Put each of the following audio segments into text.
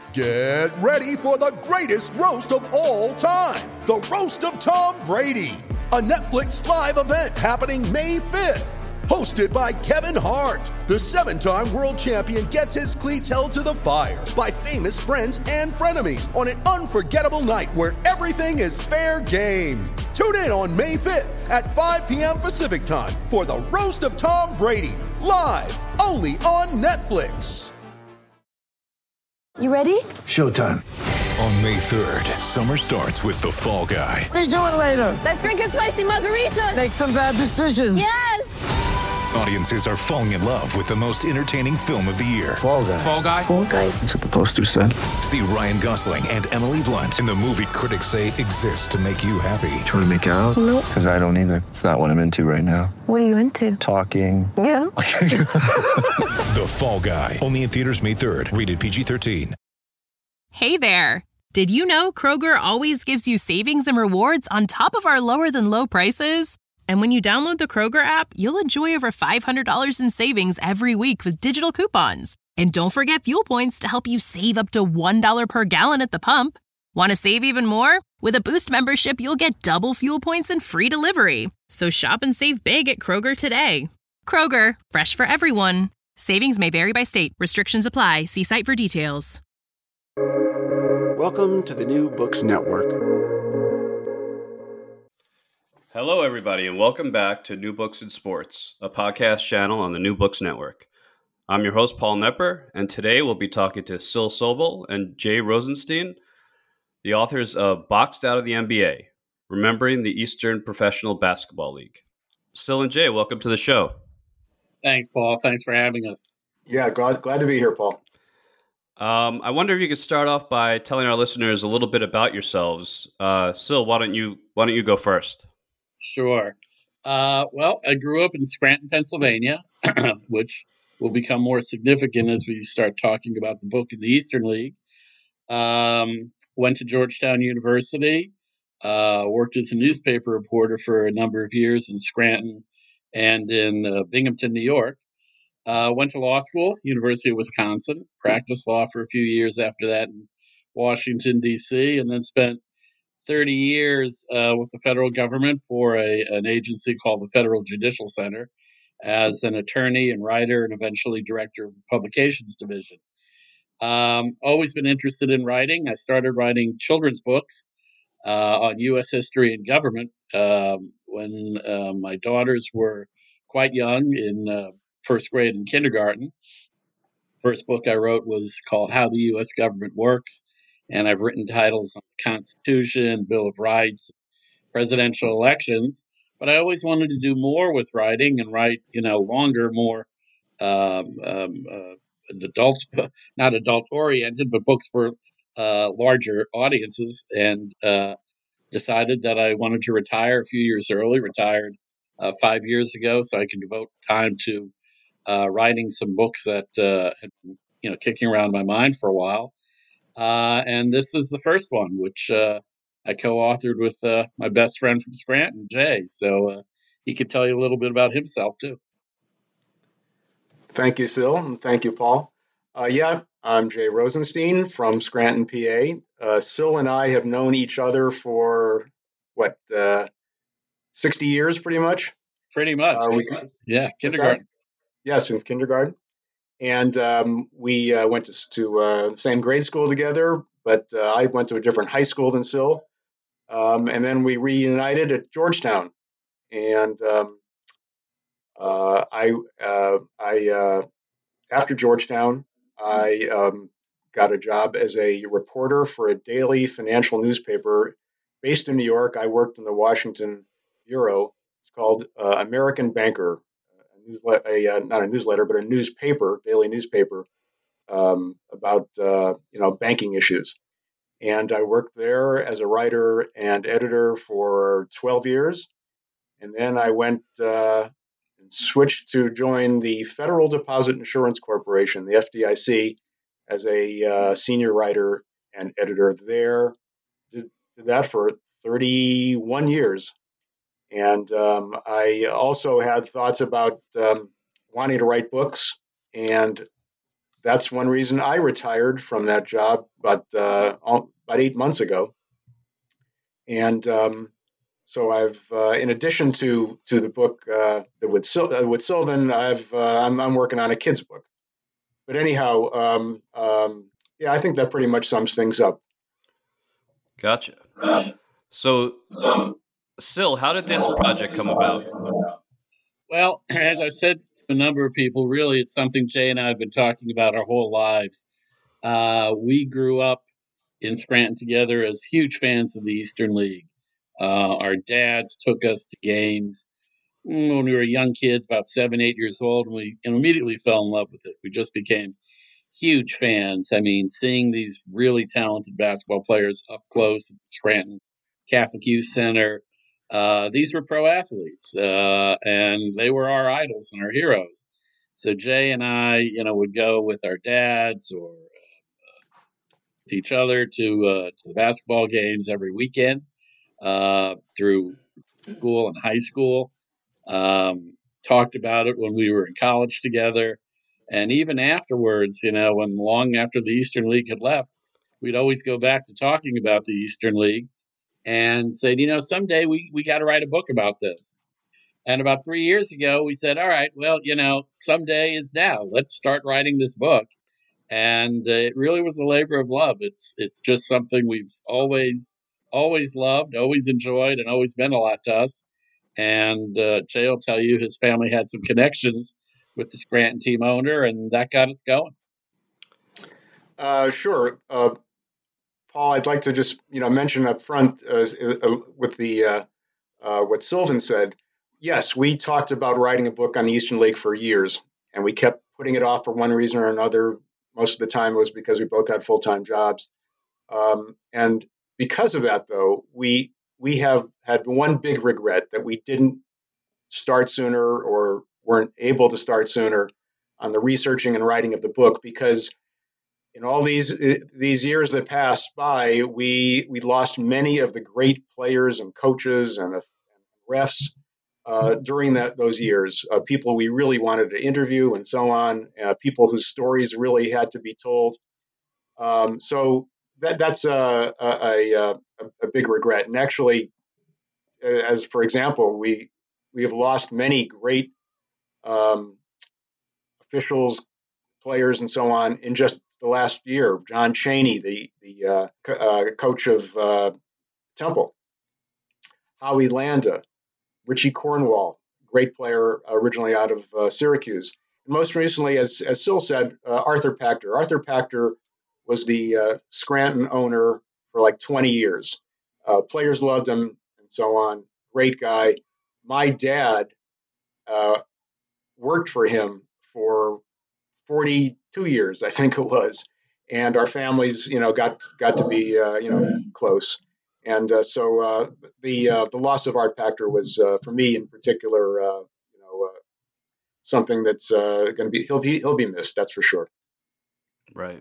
Get ready for the greatest roast of all time, the Roast of Tom Brady, a Netflix live event happening May 5th. Hosted by Kevin Hart, the 7-time world champion gets his cleats held to the fire by famous friends and frenemies on an unforgettable night where everything is fair game. Tune in on May 5th at 5 p.m. Pacific time for the Roast of Tom Brady, live only on Netflix. You ready? Showtime. On May 3rd, summer starts with The Fall Guy. Let's do it later. Let's drink a spicy margarita. Make some bad decisions. Yes! Audiences are falling in love with the most entertaining film of the year. Fall Guy. Fall Guy? Fall guy. That's what the poster said. See Ryan Gosling and Emily Blunt in the movie critics say exists to make you happy. Trying to make it out? Nope. Because I don't either. It's not what I'm into right now. What are you into? Talking. Yeah. The Fall Guy. Only in theaters May 3rd. Rated PG-13. Hey there. Did you know Kroger always gives you savings and rewards on top of our lower than low prices? And when you download the Kroger app, you'll enjoy over $500 in savings every week with digital coupons. And don't forget fuel points to help you save up to $1 per gallon at the pump. Want to save even more? With a Boost membership, you'll get double fuel points and free delivery. So shop and save big at Kroger today. Kroger, fresh for everyone. Savings may vary by state. Restrictions apply. See site for details. Welcome to the New Books Network. Hello, everybody, and welcome back to New Books in Sports, a podcast channel on the New Books Network. I'm your host, Paul Knepper, and today we'll be talking to Syl Sobel and Jay Rosenstein, the authors of Boxed Out of the NBA, Remembering the Eastern Professional Basketball League. Syl and Jay, welcome to the show. Thanks, Paul. Thanks for having us. Yeah, glad to be here, Paul. I wonder if you could start off by telling our listeners a little bit about yourselves. Syl, why don't you go first? Sure. Well, I grew up in Scranton, Pennsylvania, which will become more significant as we start talking about the book in the Eastern League. Went to Georgetown University, worked as a newspaper reporter for a number of years in Scranton and in Binghamton, New York. Went to law school, University of Wisconsin, practiced law for a few years after that in Washington, D.C., and then spent 30 years with the federal government for an agency called the Federal Judicial Center as an attorney and writer and eventually director of the publications division. Always been interested in writing. I started writing children's books on U.S. history and government when my daughters were quite young in first grade and kindergarten. First book I wrote was called How the U.S. Government Works, and I've written titles on the Constitution, Bill of Rights, presidential elections. But I always wanted to do more with writing and write, longer, more adult, not adult-oriented, but books for larger audiences. And decided that I wanted to retire a few years early. Retired 5 years ago, so I could devote time to writing some books that had been, kicking around my mind for a while. And this is the first one, which I co-authored with my best friend from Scranton, Jay. So he could tell you a little bit about himself, too. Thank you, Syl, and thank you, Paul. I'm Jay Rosenstein from Scranton, PA. Syl and I have known each other for, 60 years, pretty much? Pretty much. Kindergarten. Yeah, since kindergarten. And we went to the same grade school together, but I went to a different high school than Syl. And then we reunited at Georgetown. And after Georgetown, I got a job as a reporter for a daily financial newspaper based in New York. I worked in the Washington bureau. It's called American Banker. Not a newsletter, but a newspaper, daily newspaper, about banking issues. And I worked there as a writer and editor for 12 years. And then I went and switched to join the Federal Deposit Insurance Corporation, the FDIC, as a senior writer and editor there. Did that for 31 years. And I also had thoughts about wanting to write books, and that's one reason I retired from that job about 8 months ago. And so I've, in addition to the book with Sylvan, I'm working on a kids book. But anyhow, yeah, I think that pretty much sums things up. Gotcha. So, Sil, how did this project come about? Well, as I said to a number of people, really, it's something Jay and I have been talking about our whole lives. We grew up in Scranton together as huge fans of the Eastern League. Our dads took us to games when we were young kids, about 7, 8 years old, and we immediately fell in love with it. We just became huge fans. I mean, seeing these really talented basketball players up close at Scranton Catholic Youth Center, these were pro athletes, and they were our idols and our heroes. So Jay and I, would go with our dads or with each other to the basketball games every weekend through school and high school. Talked about it when we were in college together. And even afterwards, when long after the Eastern League had left, we'd always go back to talking about the Eastern League and said, someday we got to write a book about this. And about 3 years ago, we said, all right, well, someday is now. Let's start writing this book. And it really was a labor of love. It's just something we've always loved, always enjoyed, and always meant a lot to us. And Jay will tell you his family had some connections with the Scranton team owner, and that got us going. Sure. Paul, I'd like to just mention up front with the what Sylvan said. Yes, we talked about writing a book on the Eastern League for years, and we kept putting it off for one reason or another. Most of the time it was because we both had full-time jobs. And because of that, though, we have had one big regret that we didn't start sooner or weren't able to start sooner on the researching and writing of the book, because in all these years that passed by, we lost many of the great players and coaches and refs during those years, people we really wanted to interview and so on, people whose stories really had to be told. So that's a big regret. And actually, as for example, we have lost many great officials, players, and so on in just the last year. John Chaney, the coach of Temple, Howie Landa, Richie Cornwall, great player originally out of Syracuse. And most recently, as Sil said, Arthur Pachter. Arthur Pachter was the Scranton owner for like 20 years. Players loved him and so on. Great guy. My dad worked for him for 42 years, I think it was. And our families, got to be, close. And so the loss of Art Pachter was, for me in particular, something that's going to be he'll be missed. That's for sure. Right.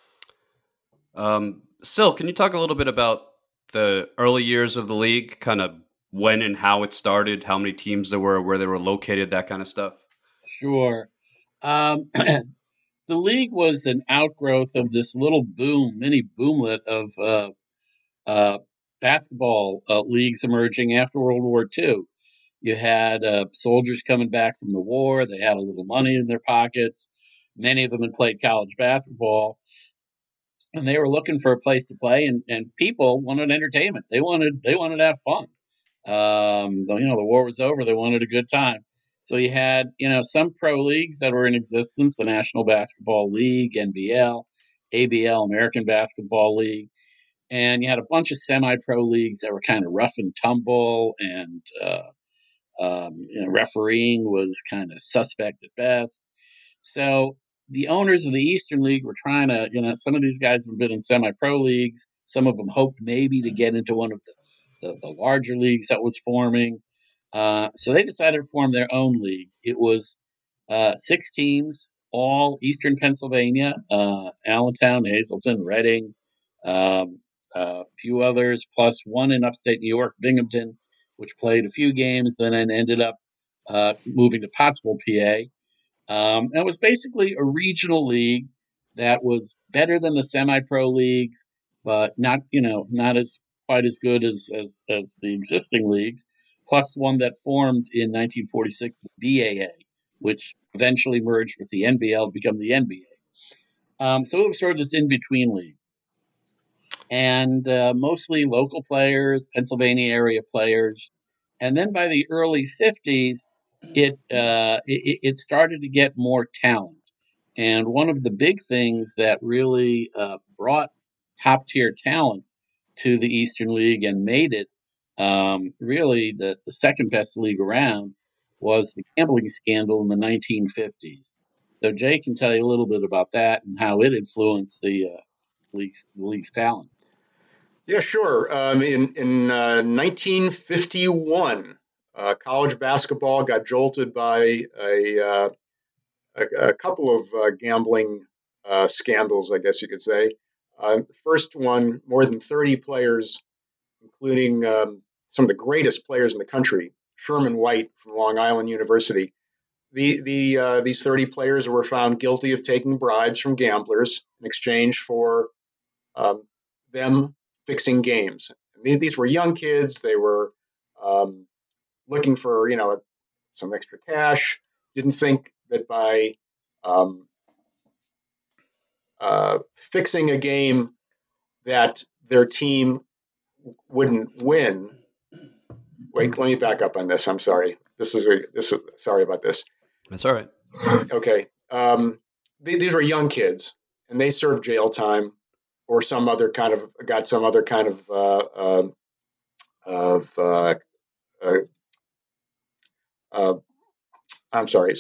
Sil, can you talk a little bit about the early years of the league, kind of when and how it started, how many teams there were, where they were located, that kind of stuff? Sure. The league was an outgrowth of this little mini boomlet of basketball leagues emerging after World War II. You had soldiers coming back from the war. They had a little money in their pockets. Many of them had played college basketball, and they were looking for a place to play. And people wanted entertainment. They wanted to have fun. The war was over. They wanted a good time. So you had some pro leagues that were in existence: the National Basketball League, NBL, ABL, American Basketball League. And you had a bunch of semi-pro leagues that were kind of rough and tumble, and refereeing was kind of suspect at best. So the owners of the Eastern League were trying to, some of these guys have been in semi-pro leagues. Some of them hoped maybe to get into one of the larger leagues that was forming. So they decided to form their own league. It was 6 teams, all Eastern Pennsylvania, Allentown, Hazleton, Reading, a few others, plus one in upstate New York, Binghamton, which played a few games, then ended up moving to Pottsville, PA. It was basically a regional league that was better than the semi-pro leagues, but not as quite as good as the existing leagues. Plus one that formed in 1946, the BAA, which eventually merged with the NBL to become the NBA. So it was sort of this in-between league. And mostly local players, Pennsylvania area players. And then by the early 50s, it started to get more talent. And one of the big things that really brought top-tier talent to the Eastern League and made it really the second best league around was the gambling scandal in the 1950s. So Jay can tell you a little bit about that and how it influenced the league's talent. Yeah, sure. In 1951, college basketball got jolted by a couple of gambling scandals, I guess you could say. The first one, more than 30 players, including some of the greatest players in the country, Sherman White from Long Island University. These 30 players were found guilty of taking bribes from gamblers in exchange for them fixing games. These were young kids. They were looking for, some extra cash. Didn't think that by fixing a game that their team wouldn't win. Wait, let me back up on this. I'm sorry. Sorry about this. That's all right. Okay. These were young kids, and they served jail time or got some other kind of I'm sorry.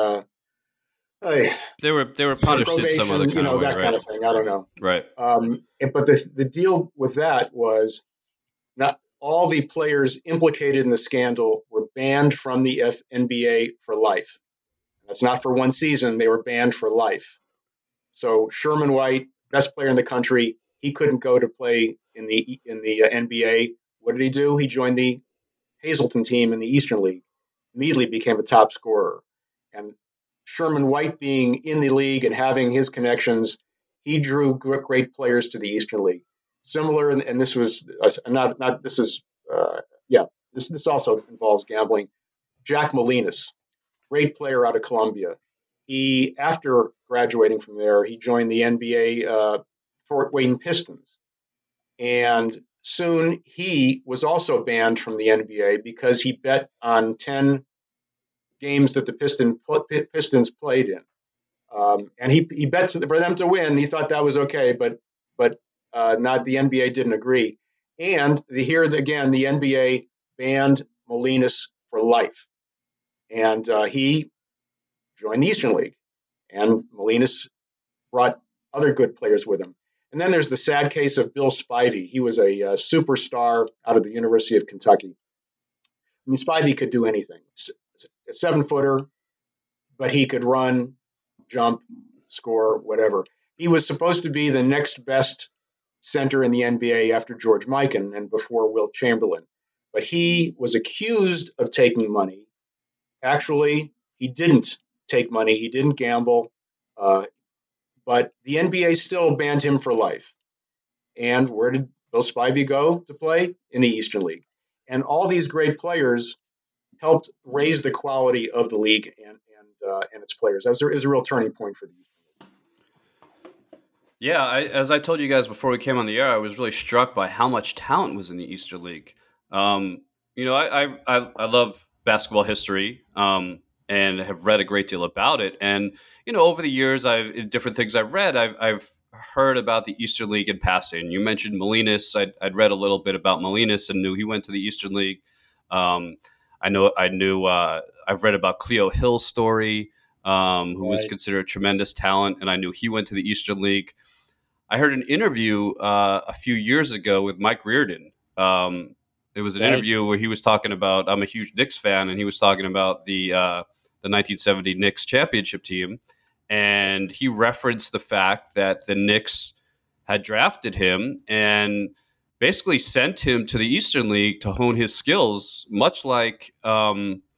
They were punished probation, in some other kind of way, that right? kind of thing. I don't know. Right. But the deal with that was not all the players implicated in the scandal were banned from the NBA for life. That's not for one season. They were banned for life. So Sherman White, best player in the country, he couldn't go to play in the NBA. What did he do? He joined the Hazleton team in the Eastern League. Immediately became a top scorer. And Sherman White being in the league and having his connections, he drew great players to the Eastern League. Similar, and this was this also involves gambling. Jack Molinas, great player out of Columbia. He, after graduating from there, he joined the NBA Fort Wayne Pistons, and soon he was also banned from the NBA because he bet on 10 games that the Pistons played in, and he bet for them to win. He thought that was okay, but not the NBA didn't agree. And here again, the NBA banned Molinas for life, and he joined the Eastern League. And Molinas brought other good players with him. And then there's the sad case of Bill Spivey. He was a superstar out of the University of Kentucky. I mean, Spivey could do anything. A 7-footer, but he could run, jump, score, whatever. He was supposed to be the next best center in the NBA after George Mikan and before Wilt Chamberlain. But he was accused of taking money. Actually, he didn't take money. He didn't gamble. But the NBA still banned him for life. And where did Bill Spivey go to play? In the Eastern League. And all these great players helped raise the quality of the league and its players. That was a real turning point for the Eastern League. Yeah, as I told you guys before we came on the air, I was really struck by how much talent was in the Eastern League. I love basketball history and have read a great deal about it. And over the years, different things I've read, I've heard about the Eastern League in passing. You mentioned Molinas. I'd read a little bit about Molinas and knew he went to the Eastern League. I've read about Cleo Hill's story, who was considered a tremendous talent, and I knew he went to the Eastern League. I heard an interview a few years ago with Mike Reardon. It was an interview where he was talking about, I'm a huge Knicks fan, and he was talking about the 1970 Knicks championship team. And he referenced the fact that the Knicks had drafted him and basically sent him to the Eastern League to hone his skills, much like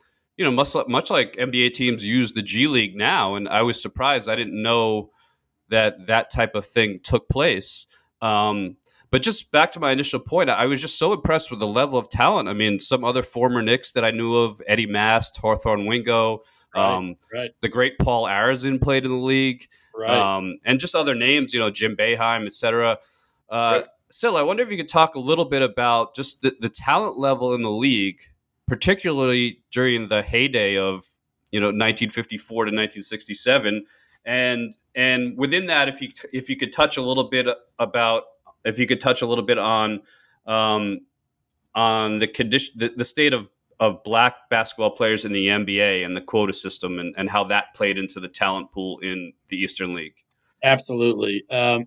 much like NBA teams use the G League now. And I was surprised. I didn't know that type of thing took place. But just back to my initial point, I was just so impressed with the level of talent. I mean, some other former Knicks that I knew of, Eddie Mast, Hawthorne Wingo, the great Paul Arizin played in the league, and just other names, Jim Boeheim, etc. Sil, I wonder if you could talk a little bit about just the talent level in the league, particularly during the heyday of 1954 to 1967, and within that, if you could touch a little bit on the condition, the state of black basketball players in the NBA and the quota system, and how that played into the talent pool in the Eastern League. Absolutely.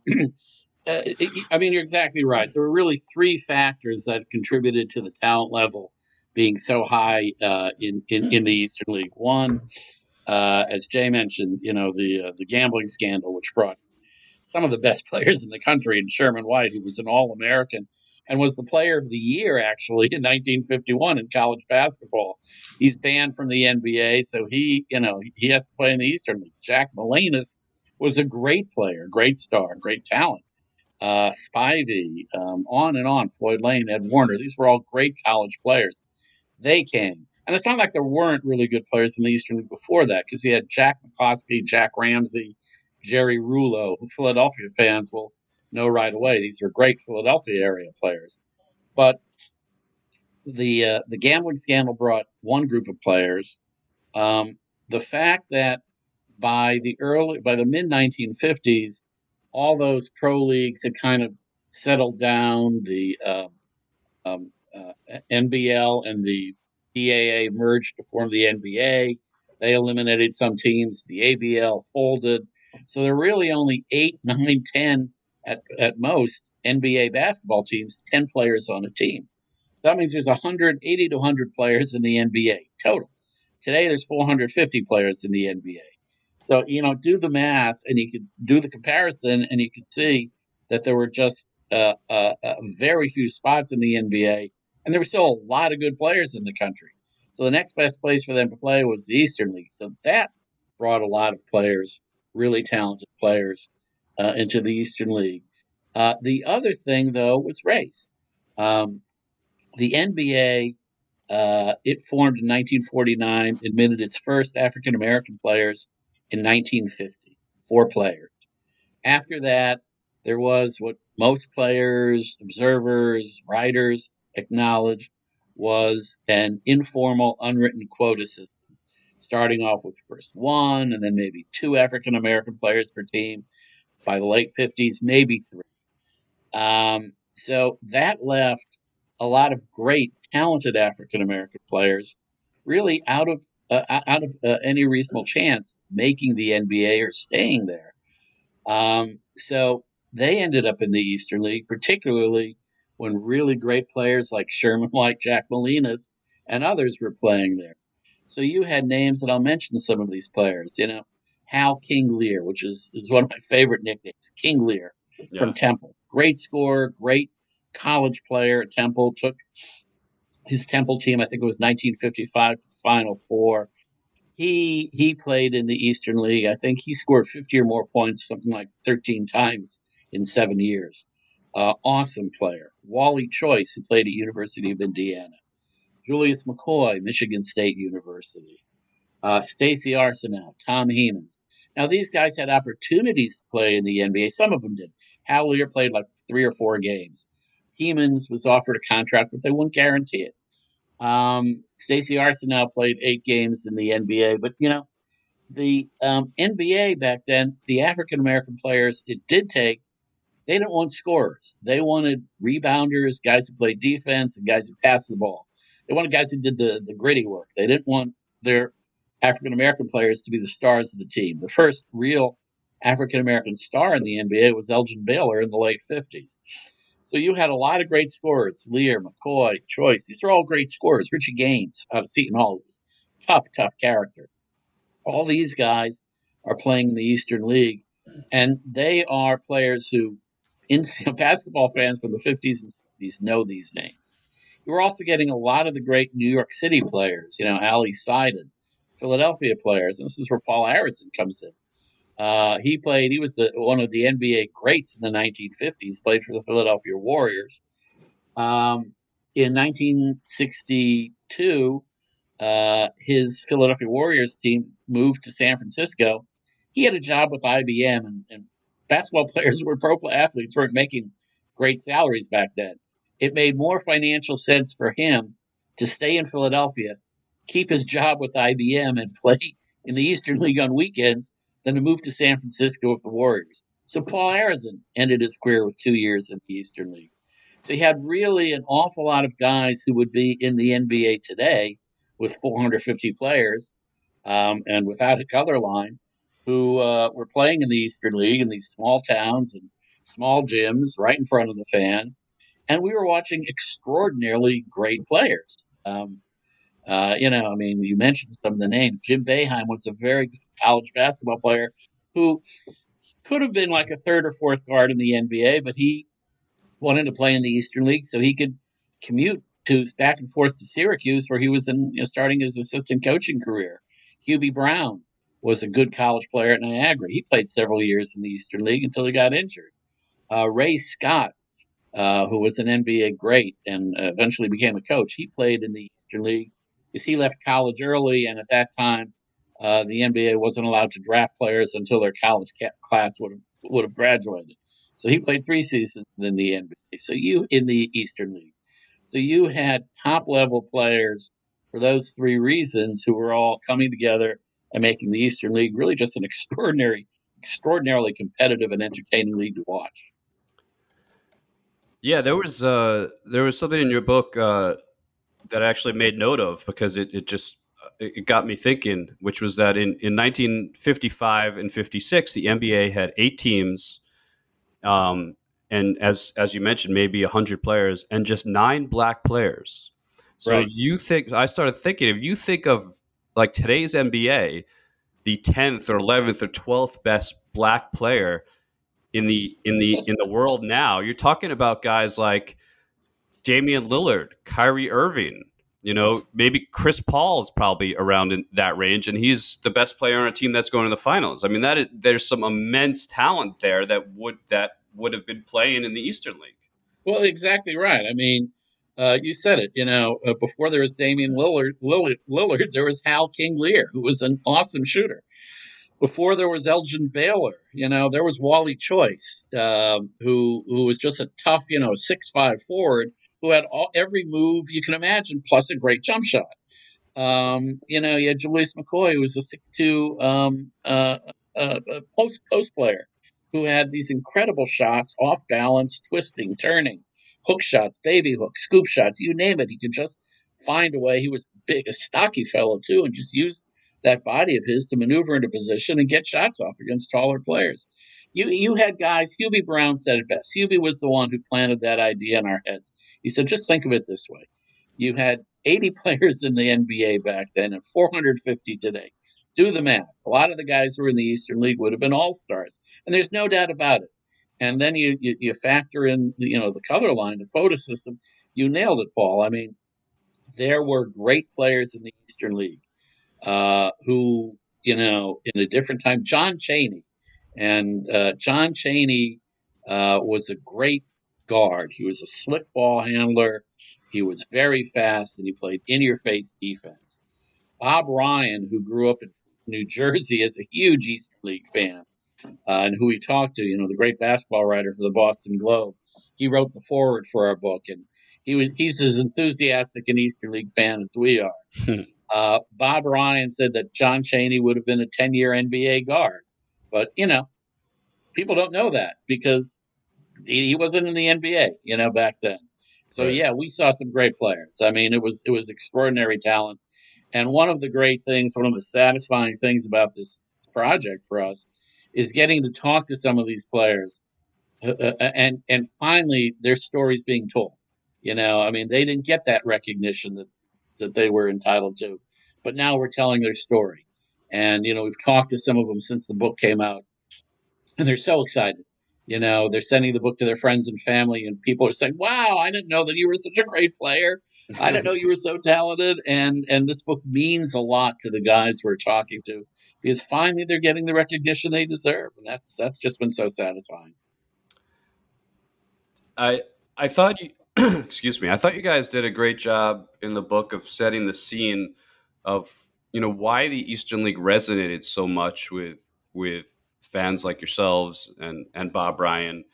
I mean, you're exactly right. There were really three factors that contributed to the talent level being so high in the Eastern League. One, as Jay mentioned, the gambling scandal, which brought some of the best players in the country, and Sherman White, who was an All-American and was the player of the year, actually, in 1951 in college basketball. He's banned from the NBA, so he has to play in the Eastern League. Jack Molinas was a great player, great star, great talent. Spivey, on and on, Floyd Lane, Ed Warner. These were all great college players. They came. And it's not like there weren't really good players in the Eastern League before that, because you had Jack McCloskey, Jack Ramsey, Jerry Rulo, who Philadelphia fans will know right away. These are great Philadelphia area players. But the gambling scandal brought one group of players. The fact that by the mid 1950s, all those pro leagues had kind of settled down. The NBL and the PAA merged to form the NBA. They eliminated some teams. The ABL folded. So there are really only 8, 9, 10 at most NBA basketball teams, 10 players on a team. That means there's 180 to 100 players in the NBA total. Today, there's 450 players in the NBA. So, do the math, and you could do the comparison, and you could see that there were just very few spots in the NBA, and there were still a lot of good players in the country. So the next best place for them to play was the Eastern League. So that brought a lot of players, really talented players, into the Eastern League. The other thing, though, was race. The NBA, it formed in 1949, admitted its first African-American players in 1950, 4 players. After that, there was what most players, observers, writers acknowledged was an informal, unwritten quota system, starting off with first 1 and then maybe 2 African-American players per team. By the late 50s, maybe 3. So that left a lot of great, talented African-American players really out of any reasonable chance making the NBA or staying there. So they ended up in the Eastern League, particularly when really great players like Sherman White, Jack Molinas, and others were playing there. So you had names, and I'll mention some of these players, Hal King Lear, which is one of my favorite nicknames, King Lear from Temple. Great scorer, great college player at Temple, took his Temple team, I think it was 1955, to the Final Four. He played in the Eastern League. I think he scored 50 or more points, something like 13 times in 7 years. Awesome player. Wally Choice, who played at University of Indiana. Julius McCoy, Michigan State University. Stacey Arsenault, Tom Hemans. Now, these guys had opportunities to play in the NBA. Some of them did. Hal Lear played like 3 or 4 games. Hemans was offered a contract, but they wouldn't guarantee it. Stacey Arsenault played 8 games in the NBA, but the NBA back then, the African-American players it did take, they didn't want scorers. They wanted rebounders, guys who played defense, and guys who passed the ball. They wanted guys who did the gritty work. They didn't want their African-American players to be the stars of the team. The first real African-American star in the NBA was Elgin Baylor in the late 50s. So you had a lot of great scorers, Lear, McCoy, Choice. These are all great scorers. Richie Gaines out of Seton Hall. Tough character. All these guys are playing in the Eastern League, and they are players who, basketball fans from the 50s and 60s know these names. You were also getting a lot of the great New York City players, Ali Seiden, Philadelphia players, and this is where Paul Arizin comes in. He was one of the NBA greats in the 1950s, played for the Philadelphia Warriors. In 1962, his Philadelphia Warriors team moved to San Francisco. He had a job with IBM, and basketball players pro athletes weren't making great salaries back then. It made more financial sense for him to stay in Philadelphia, keep his job with IBM, and play in the Eastern League on weekends than to move to San Francisco with the Warriors. So Paul Arizin ended his career with 2 years in the Eastern League. So he had really an awful lot of guys who would be in the NBA today with 450 players and without a color line who were playing in the Eastern League in these small towns and small gyms right in front of the fans. And we were watching extraordinarily great players. You mentioned some of the names. Jim Boeheim was a very good college basketball player who could have been like a third or fourth guard in the NBA, but he wanted to play in the Eastern League so he could commute back and forth to Syracuse, where he was starting his assistant coaching career. Hubie Brown was a good college player at Niagara. He played several years in the Eastern League until he got injured. Ray Scott, who was an NBA great and eventually became a coach, he played in the Eastern League because he left college early, and at that time, the NBA wasn't allowed to draft players until their college class would have graduated. So he played 3 seasons in the NBA. In the Eastern League. So you had top-level players for those 3 reasons who were all coming together and making the Eastern League really just an extraordinarily competitive and entertaining league to watch. Yeah, there was something in your book that I actually made note of because it got me thinking, which was that in 1955 and 56, the NBA had 8 teams. And as you mentioned, maybe 100 players and just 9 black players. So right. I started thinking, if you think of like today's NBA, the 10th or 11th or 12th best black player in the world now, you're talking about guys like Damian Lillard, Kyrie Irving, maybe Chris Paul is probably around in that range, and he's the best player on a team that's going to the finals. I mean, there's some immense talent there that would have been playing in the Eastern League. Well, exactly right. I mean, you said it. Before there was Damian Lillard, there was Hal King Lear, who was an awesome shooter. Before there was Elgin Baylor, there was Wally Choice, who was just a tough, 6'5" forward who had every move you can imagine, plus a great jump shot. You had Julius McCoy, who was a 6'2" post player, who had these incredible shots, off balance, twisting, turning, hook shots, baby hooks, scoop shots, you name it. He could just find a way. He was big, a stocky fellow too, and just used that body of his to maneuver into position and get shots off against taller players. You had guys, Hubie Brown said it best. Hubie was the one who planted that idea in our heads. He said, just think of it this way. You had 80 players in the NBA back then and 450 today. Do the math. A lot of the guys who were in the Eastern League would have been all-stars, and there's no doubt about it. And then you factor in the color line, the quota system. You nailed it, Paul. I mean, there were great players in the Eastern League who, in a different time, John Chaney. And John Chaney was a great guard. He was a slick ball handler. He was very fast, and he played in-your-face defense. Bob Ryan, who grew up in New Jersey as a huge Eastern League fan, and who we talked to, the great basketball writer for the Boston Globe, he wrote the foreword for our book, and he's as enthusiastic an Eastern League fan as we are. Bob Ryan said that John Chaney would have been a 10-year NBA guard. But, people don't know that because he wasn't in the NBA, back then. So, yeah, we saw some great players. I mean, it was extraordinary talent. And one of the satisfying things about this project for us is getting to talk to some of these players and finally their stories being told. I mean, they didn't get that recognition that they were entitled to, but now we're telling their story. And, we've talked to some of them since the book came out, and they're so excited. They're sending the book to their friends and family, and people are saying, wow, I didn't know that you were such a great player. I didn't know you were so talented. And this book means a lot to the guys we're talking to because finally they're getting the recognition they deserve, and that's just been so satisfying. I thought you excuse me. I thought you guys did a great job in the book of setting the scene of why the Eastern League resonated so much with fans like yourselves and Bob Ryan.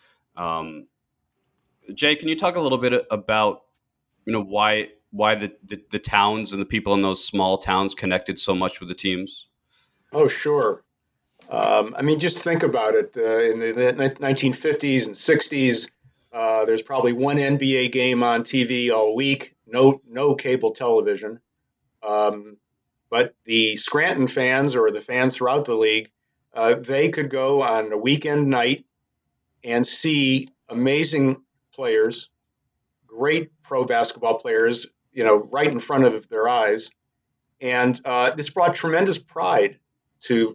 Jay, can you talk a little bit about why the towns and the people in those small towns connected so much with the teams? Oh, sure. Just think about it. In the 1950s and 60s, there's probably one NBA game on TV all week. No cable television. But the Scranton fans, or the fans throughout the league, they could go on a weekend night and see amazing players, great pro basketball players, right in front of their eyes, and this brought tremendous pride to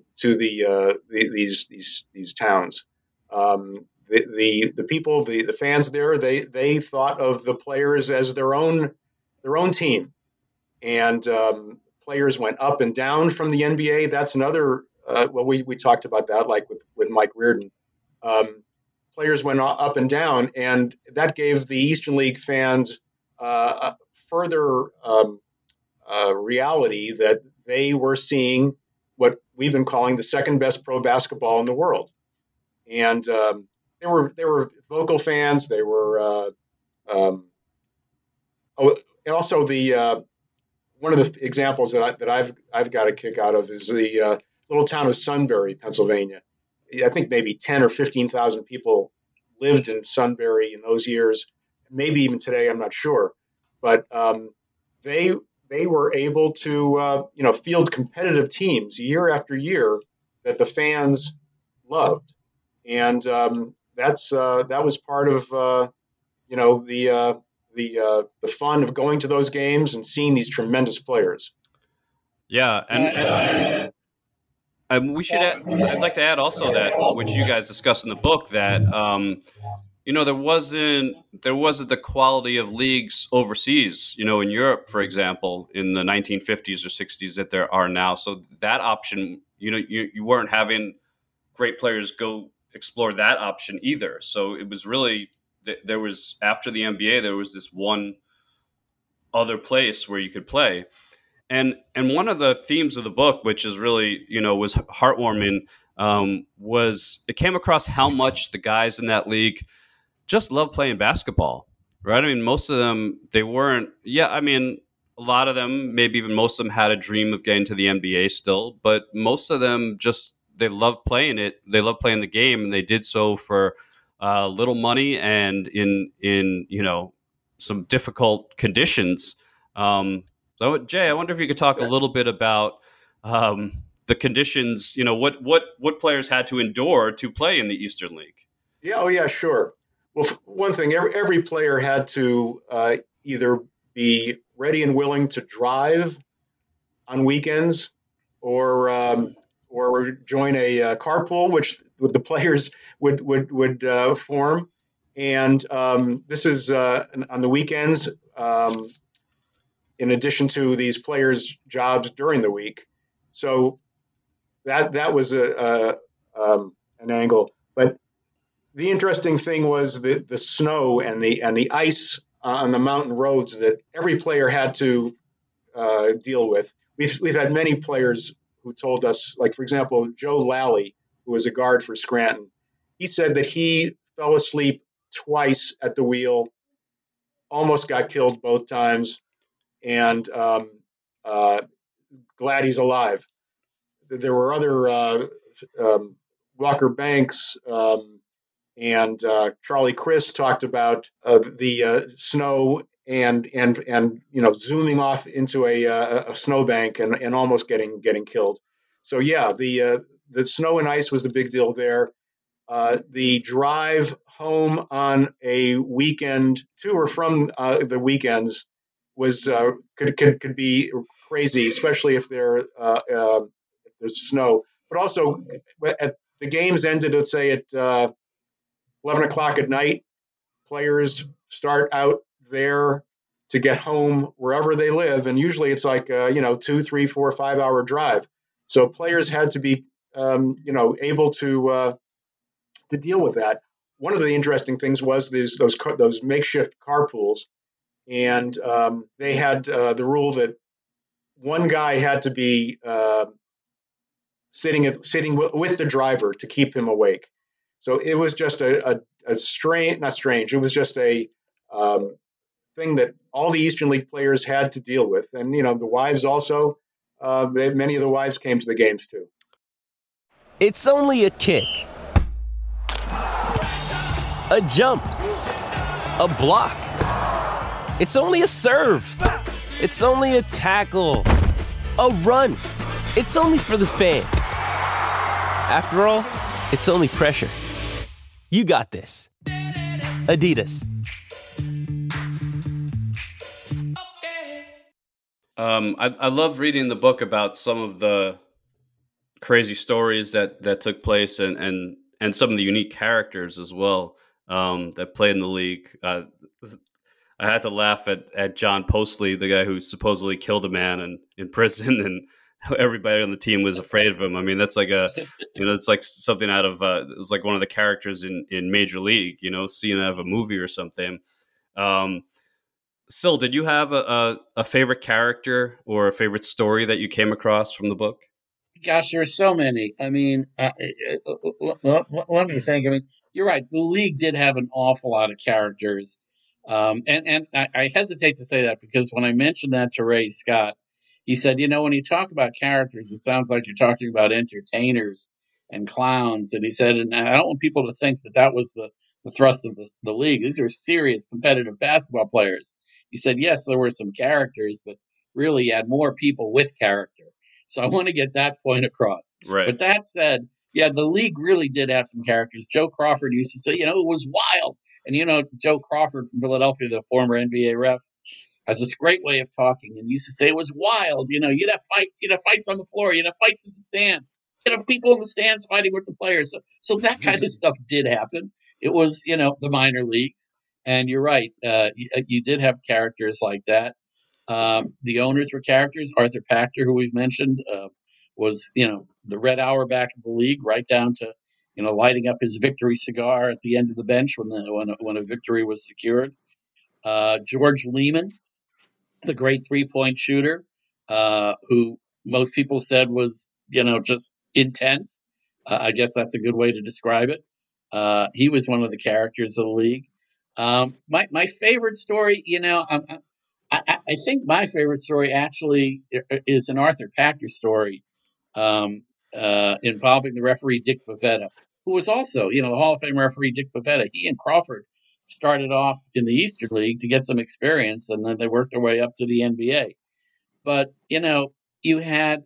these towns. The people, the fans there, they thought of the players as their own team, and players went up and down from the NBA. That's another. We talked about that, like with Mike Reardon. Players went up and down, and that gave the Eastern League fans further reality that they were seeing what we've been calling the second best pro basketball in the world. And they were vocal fans. They were and also the one of the examples that I've got a kick out of is the little town of Sunbury, Pennsylvania. I think maybe 10 or 15,000 people lived in Sunbury in those years, maybe even today, I'm not sure. But they were able to field competitive teams year after year that the fans loved, and that was part of the fun of going to those games and seeing these tremendous players. Yeah, and we should. I'd like to add also that, which you guys discuss in the book, that there wasn't the quality of leagues overseas, in Europe, for example, in the 1950s or 60s that there are now. So that option, you weren't having great players go explore that option either. So it was really, there was, after the NBA, there was this one other place where you could play. And one of the themes of the book, which is really, was heartwarming, was it came across how much the guys in that league just love playing basketball, right? I mean, most of them, they weren't, a lot of them, maybe even most of them had a dream of getting to the NBA still, but most of them just, they love playing it. They love playing the game, and they did so for little money and in some difficult conditions. So, Jay, I wonder if you could talk a little bit about the conditions, what players had to endure to play in the Eastern League. Yeah, oh yeah, sure. Well, one thing, every player had to either be ready and willing to drive on weekends, or join a carpool, which the players would form. And this is on the weekends, in addition to these players' jobs during the week. So that was an angle. But the interesting thing was the snow and the ice on the mountain roads that every player had to deal with. We've had many players who told us, like, for example, Joe Lally, who was a guard for Scranton. He said that he fell asleep twice at the wheel, almost got killed both times, and glad he's alive. There were other Walker Banks and Charlie Chris talked about the snow and zooming off into a snowbank and almost getting killed. So yeah, the snow and ice was the big deal there. The drive home on a weekend to or from the weekends was could be crazy, especially if there's snow. But also, at the games ended, let's say at 11 o'clock at night, players start out there to get home wherever they live, and usually it's like 2, 3, 4, 5 hour drive. So players had to be, able to deal with that. One of the interesting things was those makeshift carpools, and they had the rule that one guy had to be sitting with the driver to keep him awake. So it was just a strange, not strange. It was just a thing that all the Eastern League players had to deal with, and the wives also. Many of the wives came to the games too. It's only a kick, a jump, a block. It's only a serve. It's only a tackle, a run. It's only for the fans. After all, it's only pressure. You got this. Adidas. I love reading the book about some of the crazy stories that took place and some of the unique characters as well that played in the league. I had to laugh at John Postley, the guy who supposedly killed a man in prison, and everybody on the team was afraid of him. I mean, that's like it's like something out of it was like one of the characters in Major League, seen out of a movie or something. Sil, did you have a favorite character or a favorite story that you came across from the book? Gosh, there are so many. I mean, let me think. I mean, you're right. The league did have an awful lot of characters. And I hesitate to say that because when I mentioned that to Ray Scott, he said, when you talk about characters, it sounds like you're talking about entertainers and clowns. And he said, and I don't want people to think that was the thrust of the league. These are serious competitive basketball players. He said, yes, there were some characters, but really you had more people with character. So I want to get that point across. Right. But that said, yeah, the league really did have some characters. Joe Crawford used to say, it was wild. And, Joe Crawford from Philadelphia, the former NBA ref, has this great way of talking and used to say it was wild. You'd have fights on the floor. You'd have fights in the stands. You'd have people in the stands fighting with the players. So that kind of stuff did happen. It was, the minor leagues. And you're right. You did have characters like that. The owners were characters. Arthur Pachter, who we've mentioned, was, the red hour back of the league, right down to, lighting up his victory cigar at the end of the bench when a victory was secured. George Lehman, the great 3-point shooter, who most people said was, just intense. I guess that's a good way to describe it. He was one of the characters of the league. My favorite story, I think my favorite story actually is an Arthur Pachter story involving the referee Dick Bavetta, who was also, the Hall of Fame referee Dick Bavetta. He and Crawford started off in the Eastern League to get some experience, and then they worked their way up to the NBA. But, you had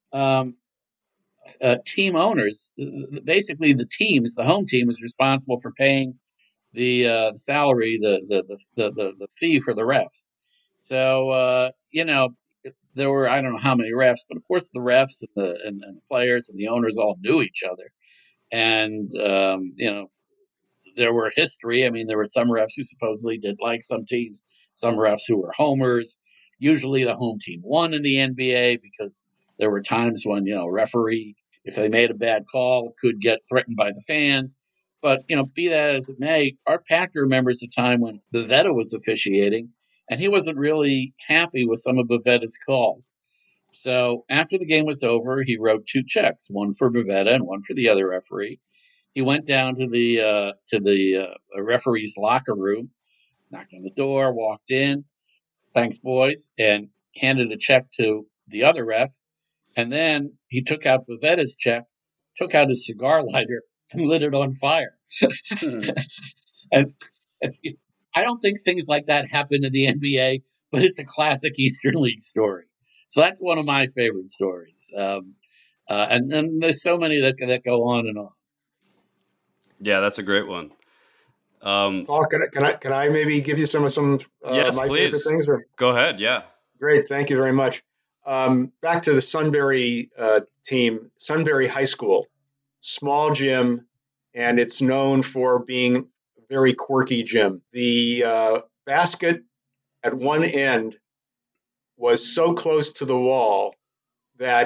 team owners. Basically, the home team was responsible for paying the salary, the fee for the refs. So, there were, I don't know how many refs, but of course the refs and the players and the owners all knew each other. And, there were history. I mean, there were some refs who supposedly did like some teams, some refs who were homers. Usually the home team won in the NBA because there were times when, referee, if they made a bad call, could get threatened by the fans. But, be that as it may, Art Pachter remembers a time when Bavetta was officiating, and he wasn't really happy with some of Bavetta's calls. So after the game was over, he wrote 2 checks, one for Bavetta and one for the other referee. He went down to the referee's locker room, knocked on the door, walked in, thanks boys, and handed a check to the other ref. And then he took out Bavetta's check, took out his cigar lighter, and lit it on fire. and I don't think things like that happen in the NBA, but it's a classic Eastern League story. So that's one of my favorite stories. And then there's so many that go on and on. Yeah, that's a great one. Paul, can I maybe give you some yes, my please. favorite things? Or? Go ahead. Yeah. Great. Thank you very much. Back to the Sunbury team, Sunbury High School, small gym, and it's known for being a very quirky gym. The basket at one end was so close to the wall that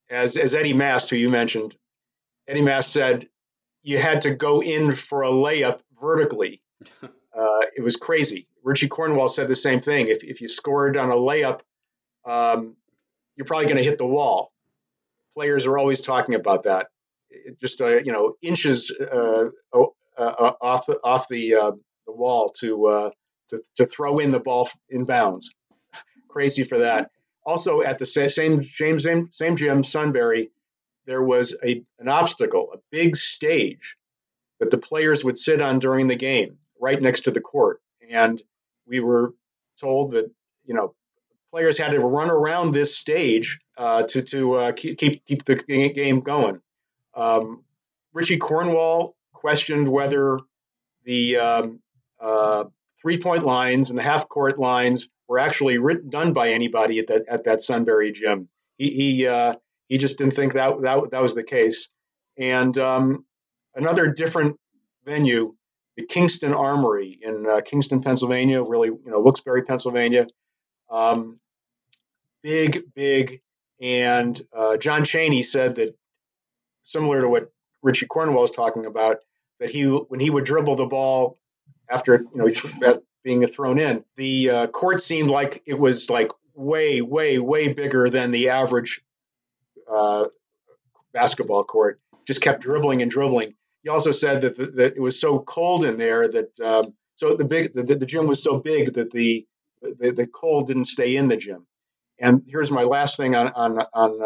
as Eddie Mast, who you mentioned, Eddie Mast said you had to go in for a layup vertically. It was crazy. Richie Cornwall said the same thing. If you scored on a layup, you're probably going to hit the wall. Players are always talking about that. Just inches off the wall to throw in the ball in bounds. Crazy for that. Also, at the same gym, Sunbury, there was an obstacle, a big stage that the players would sit on during the game, right next to the court. And we were told that players had to run around this stage to keep the game going. Richie Cornwall questioned whether the 3-point lines and the half-court lines were actually done by anybody at that Sunbury gym. He just didn't think that was the case. And another different venue, the Kingston Armory in Kingston, Pennsylvania, really, Wilkes-Barre, Pennsylvania. Big, and John Chaney said that, similar to what Richie Cornwall was talking about, that when he would dribble the ball after being thrown in, the court seemed like it was like way bigger than the average basketball court. Just kept dribbling and dribbling. He also said that it was so cold in there that the gym was so big that the cold didn't stay in the gym. And here's my last thing on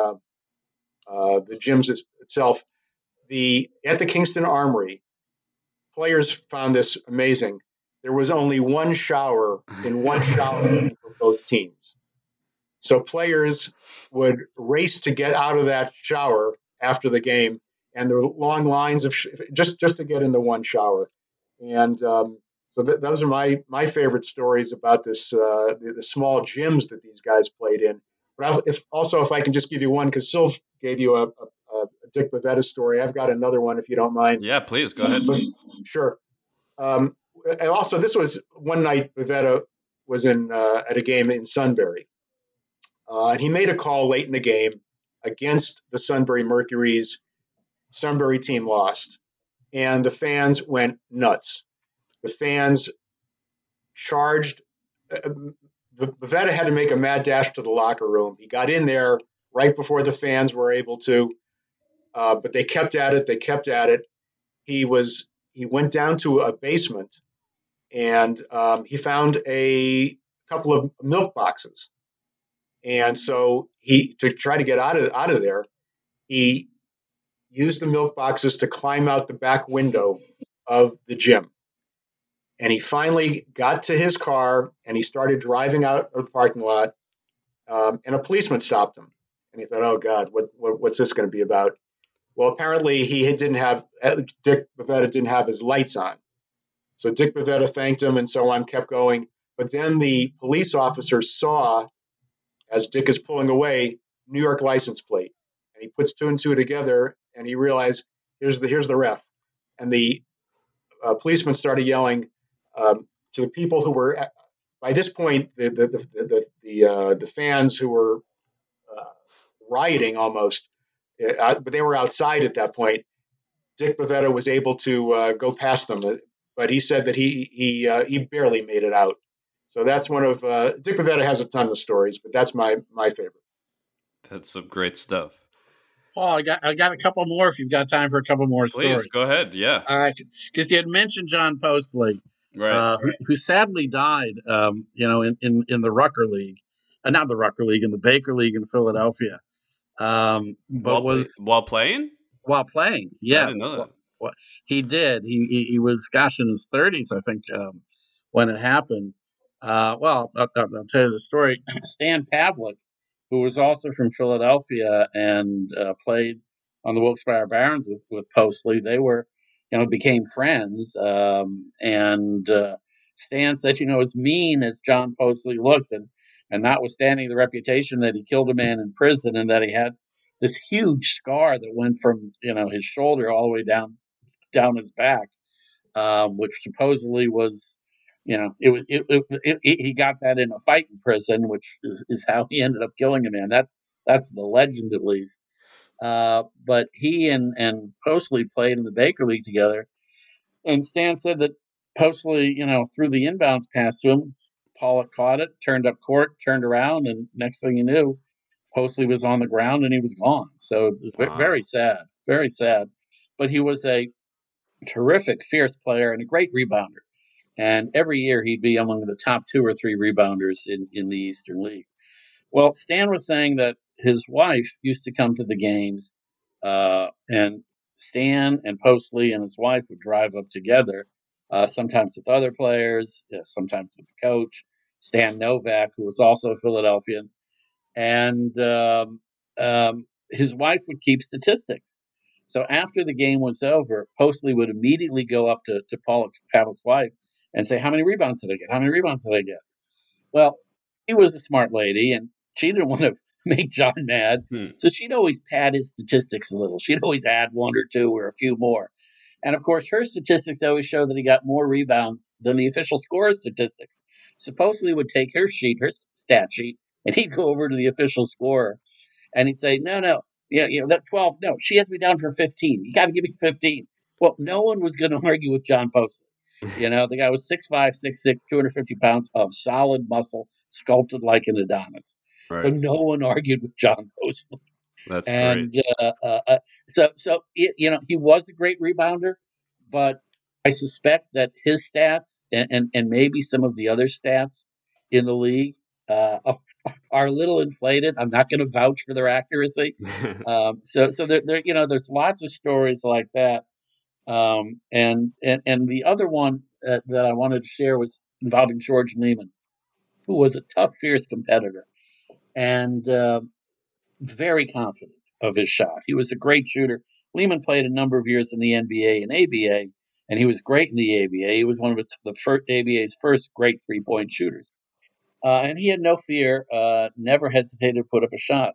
the gyms itself. At the Kingston Armory, players found this amazing. There was only one shower for both teams. So players would race to get out of that shower after the game, and there were long lines of just to get in the one shower. And so those are my favorite stories about this the small gyms that these guys played in. But if I can just give you one, because Sylv gave you a Dick Bavetta story, I've got another one if you don't mind. Yeah, please go ahead. Sure. And also, this was one night Bavetta was at a game in Sunbury, and he made a call late in the game against the Sunbury Mercury's. Sunbury team lost, and the fans went nuts. The fans charged. Bavetta had to make a mad dash to the locker room. He got in there right before the fans were able to, but they kept at it. He went down to a basement, and he found a couple of milk boxes. And so to try to get out of there, he used the milk boxes to climb out the back window of the gym. And he finally got to his car, and he started driving out of the parking lot, and a policeman stopped him. And he thought, oh, God, what's this going to be about? Well, apparently Dick Bavetta didn't have his lights on. So Dick Bavetta thanked him and so on, kept going. But then the police officer saw, as Dick is pulling away, New York license plate. And he puts two and two together, and he realized, here's the ref. And the policeman started yelling to the people who were, by this point, the fans who were rioting almost, but they were outside at that point. Dick Bavetta was able to go past them, but he said that he barely made it out. So that's one of Dick Bavetta has a ton of stories, but that's my favorite. That's some great stuff. Paul, I got a couple more if you've got time for a couple more stories. Please, go ahead, yeah. Because you had mentioned John Postly, right. Who sadly died, in the Rucker League. Not the Rucker League, in the Baker League in Philadelphia. While playing? While playing, yes. I didn't know that. Well, he did. He was, in his 30s, I think, when it happened. I'll tell you the story. Stan Pavlik, who was also from Philadelphia and played on the Wilkes-Barre Barons with Postly. They were, became friends. And Stan said, as mean as John Postly looked, and notwithstanding the reputation that he killed a man in prison and that he had this huge scar that went from, his shoulder all the way down his back, which supposedly was, he got that in a fight in prison, which is how he ended up killing a man. That's the legend, at least. But he and Postly played in the Baker League together. And Stan said that Postly, threw the inbounds pass to him. Pollock caught it, turned up court, turned around, and next thing you knew, Postly was on the ground and he was gone. So it was very sad, very sad. But he was a terrific, fierce player and a great rebounder. And every year he'd be among the top 2 or 3 rebounders in the Eastern League. Well, Stan was saying that his wife used to come to the games, and Stan and Postly and his wife would drive up together, sometimes with other players, sometimes with the coach, Stan Novak, who was also a Philadelphian. And his wife would keep statistics. So after the game was over, Postly would immediately go up to Pavlik's wife and say, "How many rebounds did I get? How many rebounds did I get?" Well, she was a smart lady, and she didn't want to make John mad. So she'd always pad his statistics a little. She'd always add 1 or 2 or a few more. And of course, her statistics always show that he got more rebounds than the official scorer statistics. Supposedly would take her stat sheet, and he'd go over to the official scorer, and he'd say, "No, that 12. No, she has me down for 15. You got to give me 15." Well, no one was going to argue with John Postly. The guy was 6'5", 6'6", 250 pounds of solid muscle, sculpted like an Adonis. Right. So no one argued with John Postly. That's great. So he was a great rebounder, but I suspect that his stats and maybe some of the other stats in the league are a little inflated. I'm not going to vouch for their accuracy. So there's lots of stories like that. And the other one that I wanted to share was involving George Lehman, who was a tough, fierce competitor and very confident of his shot. He was a great shooter. Lehman played a number of years in the NBA and ABA, and he was great in the ABA. He was one of the ABA's first great three-point shooters. And he had no fear, never hesitated to put up a shot.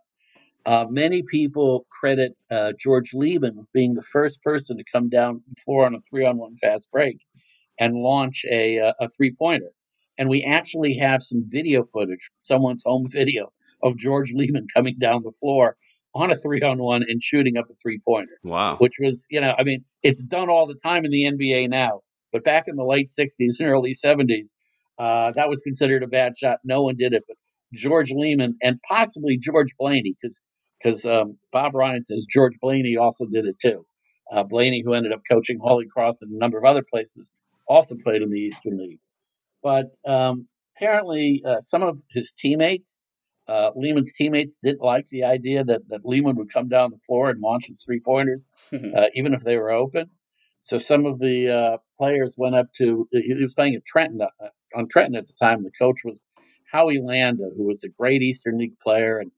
Many people credit George Lehman with being the first person to come down the floor on a 3-on-1 fast break and launch a three-pointer. And we actually have some video footage, someone's home video, of George Lehman coming down the floor on a 3-on-1 and shooting up a three-pointer. Wow. Which was, it's done all the time in the NBA now. But back in the late 60s and early 70s, that was considered a bad shot. No one did it. But George Lehman and possibly George Blaney, because Bob Ryan says George Blaney also did it too. Blaney, who ended up coaching Holy Cross and a number of other places, also played in the Eastern League. But apparently some of his teammates, Lehman's teammates, didn't like the idea that Lehman would come down the floor and launch his three-pointers, even if they were open. So some of the players went up to, he was playing at Trenton, on Trenton at the time. The coach was Howie Landa, who was a great Eastern League player and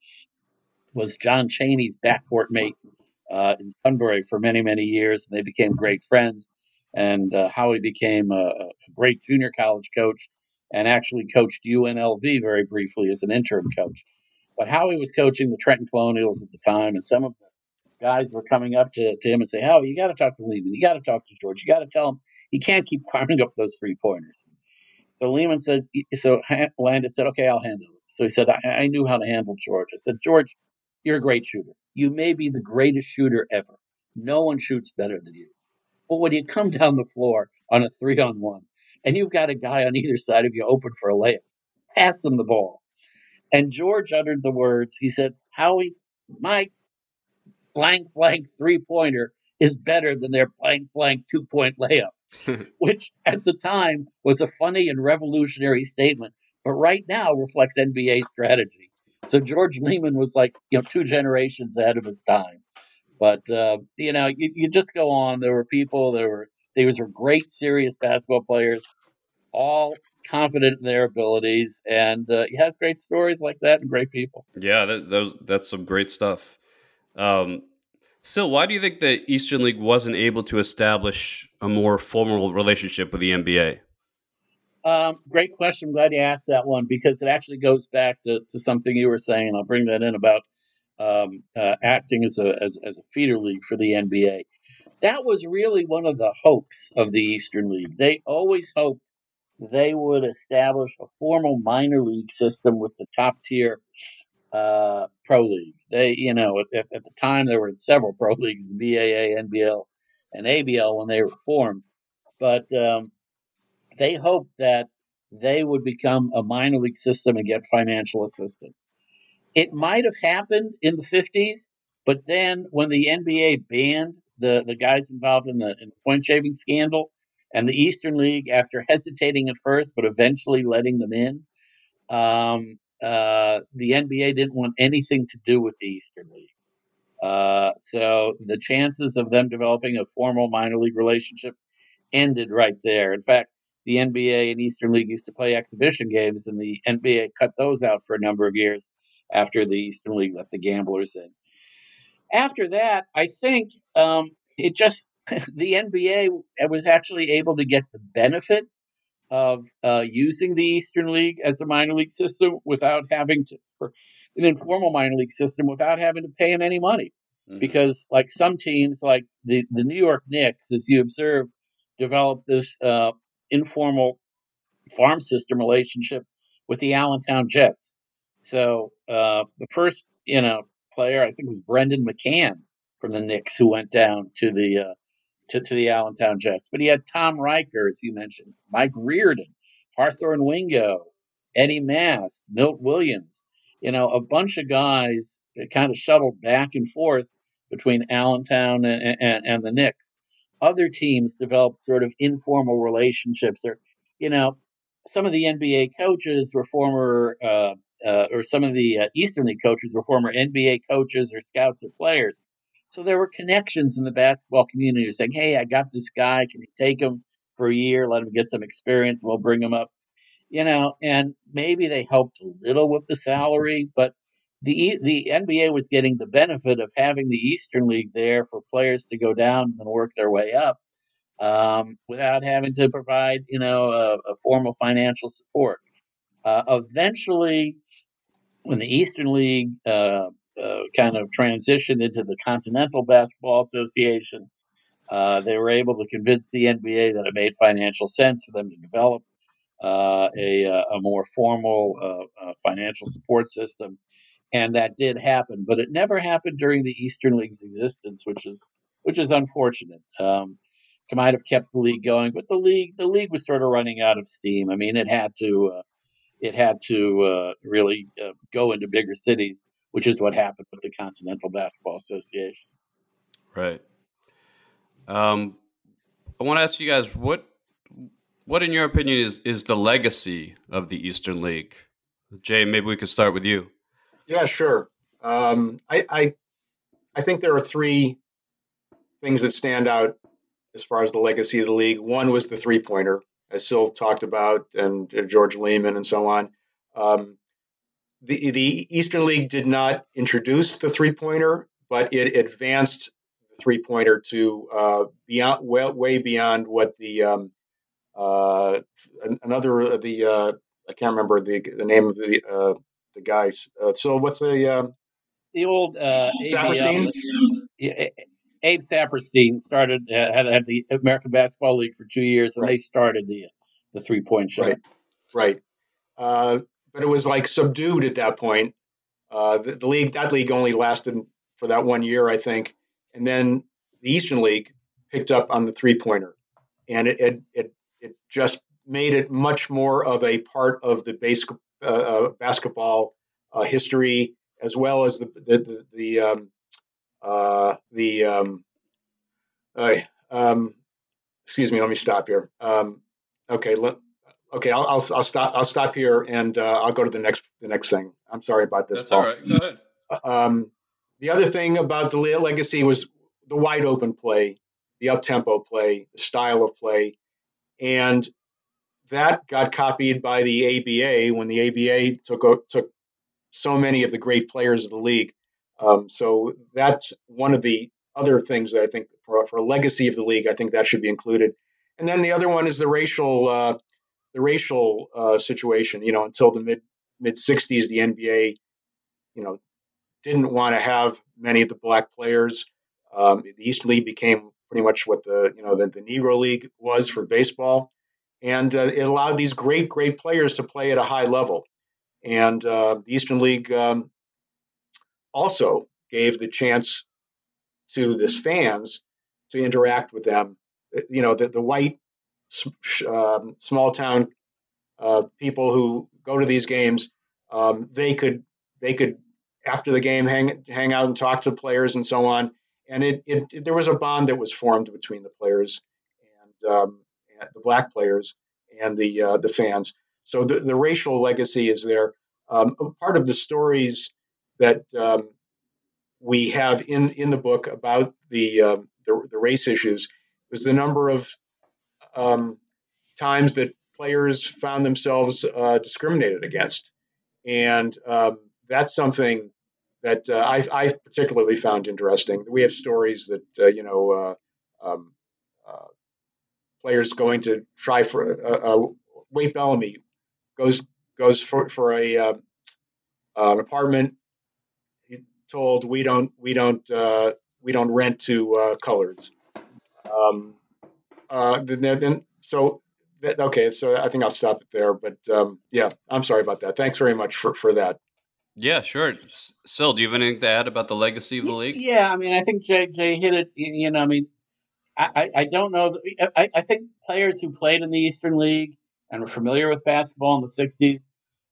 was John Chaney's backcourt mate in Sunbury for many, many years. And they became great friends. And Howie became a great junior college coach and actually coached UNLV very briefly as an interim coach. But Howie was coaching the Trenton Colonials at the time, and some of the guys were coming up to him and say, "Howie, you got to talk to Lehman. You got to talk to George. You got to tell him he can't keep firing up those three-pointers." So Lehman said, Landa said, "Okay, I'll handle it." So he said, I knew how to handle George. I said, "George, you're a great shooter. You may be the greatest shooter ever. No one shoots better than you. But when you come down the floor on a 3-on-1 and you've got a guy on either side of you open for a layup, pass him the ball." And George uttered the words. He said, "Howie, my blank, blank three-pointer is better than their blank, blank two-point layup," which at the time was a funny and revolutionary statement, but right now reflects NBA strategy. So George Lehman was like, 2 generations ahead of his time. But, you just go on. There were people, these were great, serious basketball players, all confident in their abilities. And you have great stories like that and great people. Yeah, that's some great stuff. Still, why do you think the Eastern League wasn't able to establish a more formal relationship with the NBA? Great question. I'm glad you asked that one, because it actually goes back to something you were saying. I'll bring that in about acting as a feeder league for the NBA. That was really one of the hopes of the Eastern League. They always hoped they would establish a formal minor league system with the top tier pro league. They, at the time there were several pro leagues, the BAA, NBL, and ABL when they were formed. But they hoped that they would become a minor league system and get financial assistance. It might have happened in the 50s, but then when the NBA banned the guys involved in the point shaving scandal, and the Eastern League, after hesitating at first but eventually letting them in, the NBA didn't want anything to do with the Eastern League. So the chances of them developing a formal minor league relationship ended right there. In fact, the NBA and Eastern League used to play exhibition games, and the NBA cut those out for a number of years after the Eastern League let the gamblers in. After that, I think it just the NBA was actually able to get the benefit of using the Eastern League as a minor league system without having to, or an informal minor league system, without having to pay them any money. Mm-hmm. Because like some teams, like the New York Knicks, as you observed, developed this informal farm system relationship with the Allentown Jets. So the first, player, I think, was Brendan McCann from the Knicks, who went down to the Allentown Jets. But he had Tom Riker, as you mentioned, Mike Reardon, Hawthorne Wingo, Eddie Mast, Milt Williams, a bunch of guys that kind of shuttled back and forth between Allentown and the Knicks. Other teams developed sort of informal relationships, or, some of the NBA coaches were former, or some of the Eastern League coaches were former NBA coaches or scouts or players. So there were connections in the basketball community saying, hey, I got this guy. Can you take him for a year, let him get some experience, and we'll bring him up? And maybe they helped a little with the salary, but the NBA was getting the benefit of having the Eastern League there for players to go down and work their way up without having to provide, a formal financial support. Eventually, when the Eastern League kind of transitioned into the Continental Basketball Association, they were able to convince the NBA that it made financial sense for them to develop a more formal financial support system, and that did happen. But it never happened during the Eastern League's existence, which is unfortunate. It might have kept the league going, but the league was sort of running out of steam. I mean, it had to really go into bigger cities, which is what happened with the Continental Basketball Association. Right. I want to ask you guys, what in your opinion is the legacy of the Eastern League? Jay, maybe we could start with you. Yeah, sure. I think there are three things that stand out as far as the legacy of the league. One was the three-pointer, as Sil talked about, and George Lehman and so on. The Eastern League did not introduce the three-pointer, but it advanced the three-pointer to way beyond what the I can't remember the name of the guys. So what's the old Saperstein? Abe Saperstein started had the American Basketball League for 2 years, and they started the 3-point shot. Right. But it was like subdued at that point. That league only lasted for that 1 year, I think, and then the Eastern League picked up on the 3-pointer, and it just made it much more of a part of the basketball history, as well as excuse me. Let me stop here. Okay. I'll stop here, and I'll go to the next thing. I'm sorry about this. That's Paul. All right. Go ahead. The other thing about the legacy was the wide open play, the up tempo play, the style of play, and that got copied by the ABA when the ABA took so many of the great players of the league. So that's one of the other things that I think for a legacy of the league, I think that should be included. And then the other one is the racial situation. Until the mid 60s, the NBA, didn't want to have many of the black players. The East League became pretty much what the Negro League was for baseball, and it allowed these great players to play at a high level. And the Eastern League also gave the chance to the fans to interact with them. The white small town people who go to these games, they could after the game hang out and talk to players and so on. And there was a bond that was formed between the players and the black players and the fans. So the racial legacy is there. Part of the stories that we have in the book about the race issues was the number of times that players found themselves discriminated against, and that's something that I particularly found interesting. We have stories that players going to try for Wade Bellamy goes for an apartment. He told we don't rent to coloreds. Okay, so I think I'll stop it there. But yeah, I'm sorry about that. Thanks very much for that. Yeah, sure. Sil, do you have anything to add about the legacy of the league? Yeah, I mean, I think Jay hit it. I mean, I don't know. I think players who played in the Eastern League and were familiar with basketball in the '60s,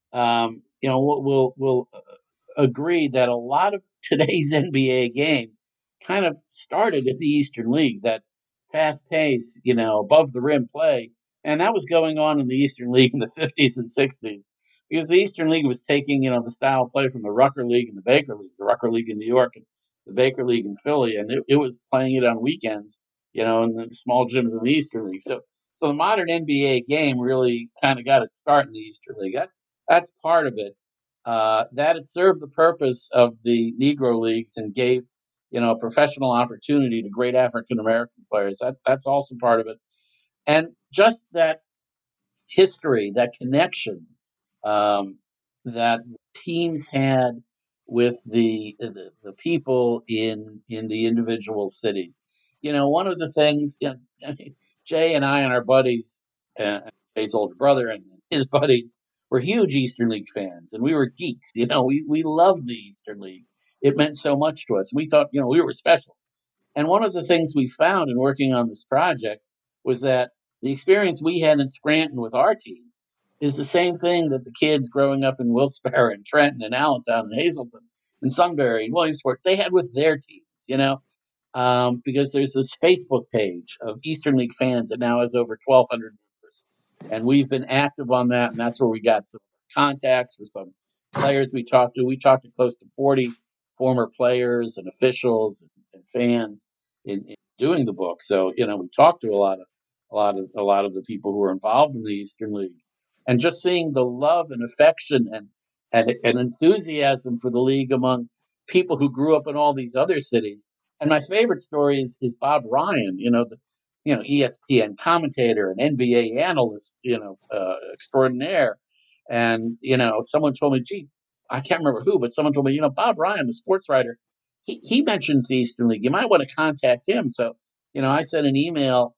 will agree that a lot of today's NBA game kind of started at the Eastern League. That fast pace, above the rim play, and that was going on in the Eastern League in the '50s and '60s. Because the Eastern League was taking, the style of play from the Rucker League and the Baker League, the Rucker League in New York and the Baker League in Philly, and it was playing it on weekends, in the small gyms in the Eastern League. So the modern NBA game really kind of got its start in the Eastern League. That's part of it. That it served the purpose of the Negro Leagues and gave, a professional opportunity to great African American players. That's also part of it. And just that history, that connection that teams had with the people in the individual cities. One of the things, Jay and I and our buddies, Jay's older brother and his buddies, were huge Eastern League fans, and we were geeks. We loved the Eastern League. It meant so much to us. We thought, we were special. And one of the things we found in working on this project was that the experience we had in Scranton with our team is the same thing that the kids growing up in Wilkes-Barre and Trenton and Allentown and Hazleton and Sunbury and Williamsport, they had with their teams, because there's this Facebook page of Eastern League fans that now has over 1,200 members. And we've been active on that, and that's where we got some contacts for some players we talked to. We talked to close to 40 former players and officials and fans in doing the book. So, we talked to a lot of the people who were involved in the Eastern League. And just seeing the love and affection and enthusiasm for the league among people who grew up in all these other cities. And my favorite story is Bob Ryan, the ESPN commentator and NBA analyst, extraordinaire. And someone told me, gee, I can't remember who, but someone told me, Bob Ryan, the sports writer, he mentions the Eastern League. You might want to contact him. So, I sent an email.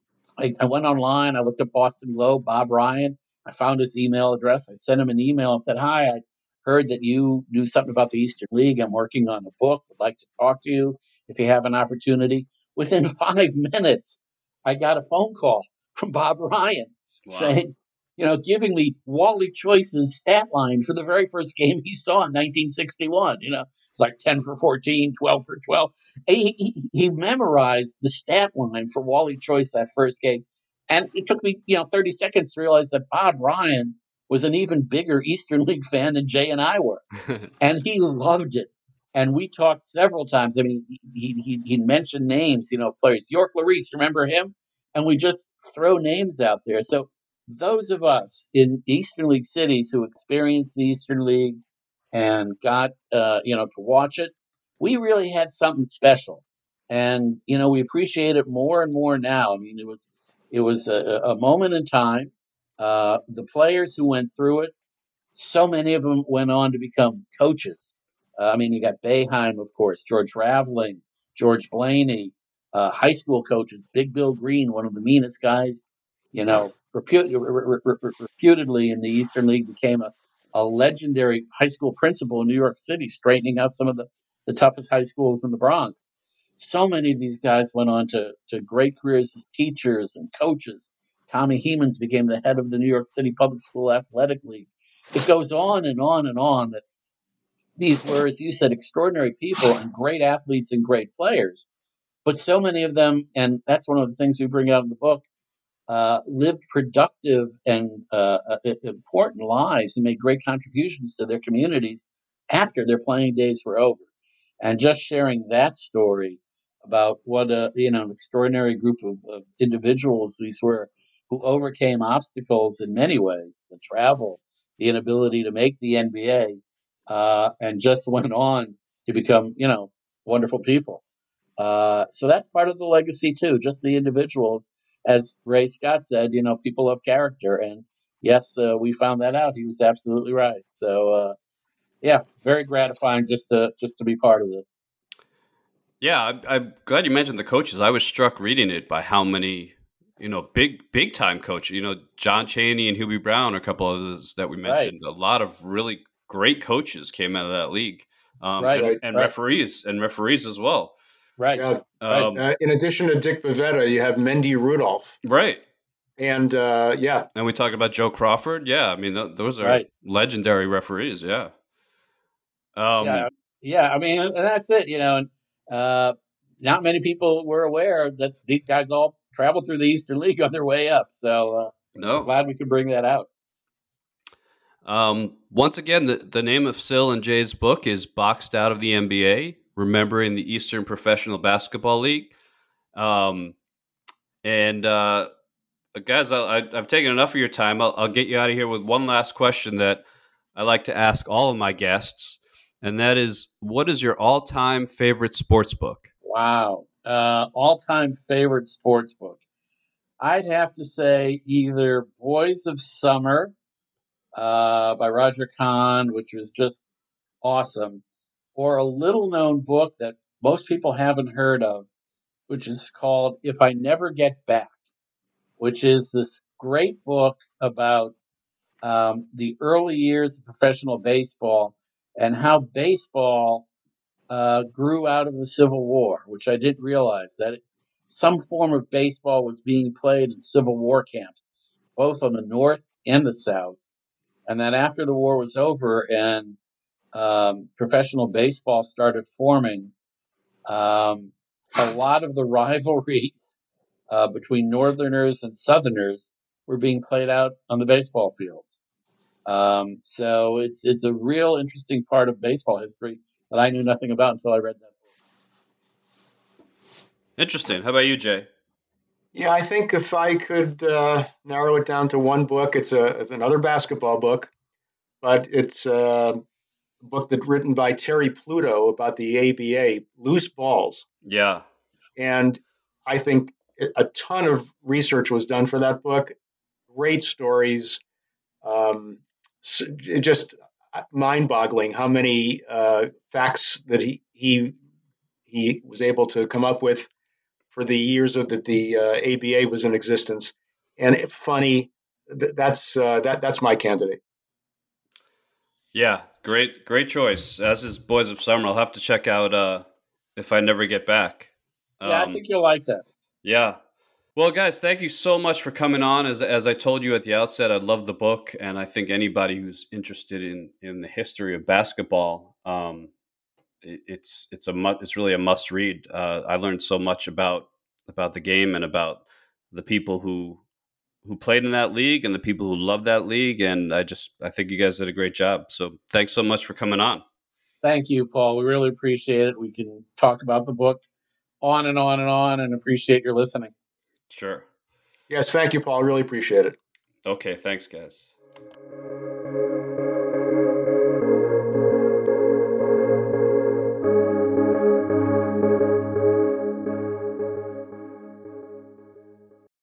I went online. I looked up Boston Globe, Bob Ryan. I found his email address. I sent him an email and said, hi, I heard that you knew something about the Eastern League. I'm working on a book. Would like to talk to you if you have an opportunity. Within 5 minutes, I got a phone call from Bob Ryan saying, giving me Wally Choice's stat line for the very first game he saw in 1961. It's like 10 for 14, 12 for 12. He memorized the stat line for Wally Choice that first game. And it took me, 30 seconds to realize that Bob Ryan was an even bigger Eastern League fan than Jay and I were. And he loved it. And we talked several times. I mean, he mentioned names, players. York Larice, remember him? And we just throw names out there. So those of us in Eastern League cities who experienced the Eastern League and got, to watch it, we really had something special. And, we appreciate it more and more now. I mean, it was a moment in time. The players who went through it, so many of them went on to become coaches. You got Boeheim, of course, George Raveling, George Blaney, high school coaches, Big Bill Green, one of the meanest guys, reputedly in the Eastern League, became a a legendary high school principal in New York City, straightening out some of the toughest high schools in the Bronx. So many of these guys went on to great careers as teachers and coaches. Tommy Hemans became the head of the New York City Public School Athletic League. It goes on and on and on that these were, as you said, extraordinary people and great athletes and great players. But so many of them, and that's one of the things we bring out in the book, lived productive and important lives and made great contributions to their communities after their playing days were over. And just sharing that story about what an extraordinary group of individuals these were, who overcame obstacles in many ways, the travel, the inability to make the NBA, and just went on to become, wonderful people. So that's part of the legacy too, just the individuals. As Ray Scott said, people of character. And yes, we found that out. He was absolutely right. So, very gratifying just to be part of this. Yeah, I'm glad you mentioned the coaches. I was struck reading it by how many, big time coaches. John Chaney and Hubie Brown, a couple of others that we mentioned. Right. A lot of really great coaches came out of that league, and referees as well. Right. Yeah. In addition to Dick Bavetta, you have Mendy Rudolph. Right. And and we talk about Joe Crawford. Yeah, I mean those are legendary referees. Yeah. I mean, and that's it. And not many people were aware that these guys all traveled through the Eastern League on their way up. So I'm glad we could bring that out. Once again, the name of Sil and Jay's book is Boxed Out of the NBA: Remembering the Eastern Professional Basketball League. Guys, I've taken enough of your time. I'll get you out of here with one last question that I like to ask all of my guests, and that is, what is your all-time favorite sports book? Wow. All-time favorite sports book. I'd have to say either Boys of Summer by Roger Kahn, which was just awesome, or a little-known book that most people haven't heard of, which is called If I Never Get Back, which is this great book about the early years of professional baseball and how baseball grew out of the Civil War, which I didn't realize, that some form of baseball was being played in Civil War camps, both on the North and the South. And that after the war was over and professional baseball started forming, a lot of the rivalries between Northerners and Southerners were being played out on the baseball fields. So it's a real interesting part of baseball history that I knew nothing about until I read that book. Interesting. How about you, Jay? Yeah, I think if I could narrow it down to one book, it's another basketball book, but it's a book that's written by Terry Pluto about the ABA, Loose Balls. Yeah. And I think a ton of research was done for that book. Great stories. Just mind-boggling how many facts that he was able to come up with for the years that the ABA was in existence. And funny, that's my candidate. Yeah, great choice. As is Boys of Summer. I'll have to check out If I Never Get Back. I think you'll like that. Yeah. Well, guys, thank you so much for coming on. As I told you at the outset, I love the book, and I think anybody who's interested in the history of basketball, it's really a must read. I learned so much about the game and about the people who played in that league and the people who love that league, and I think you guys did a great job. So thanks so much for coming on. Thank you, Paul. We really appreciate it. We can talk about the book on and on and on, and appreciate your listening. Sure. Yes, thank you, Paul. Really appreciate it. Okay, thanks, guys.